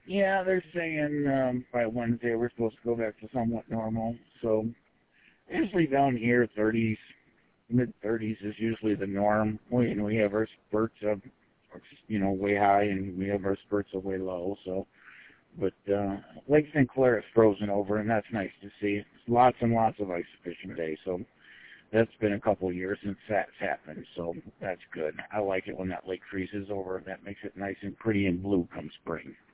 Yeah, they're saying by Wednesday we're supposed to go back to somewhat normal. So usually down here, 30s, mid-30s is usually the norm. We have our spurts of, way high, and we have our spurts of way low. So, but Lake St. Clair is frozen over, and that's nice to see. Lots and lots of ice fishing today. So that's been a couple of years since that's happened. So that's good. I like it when that lake freezes over. That makes it nice and pretty and blue come spring.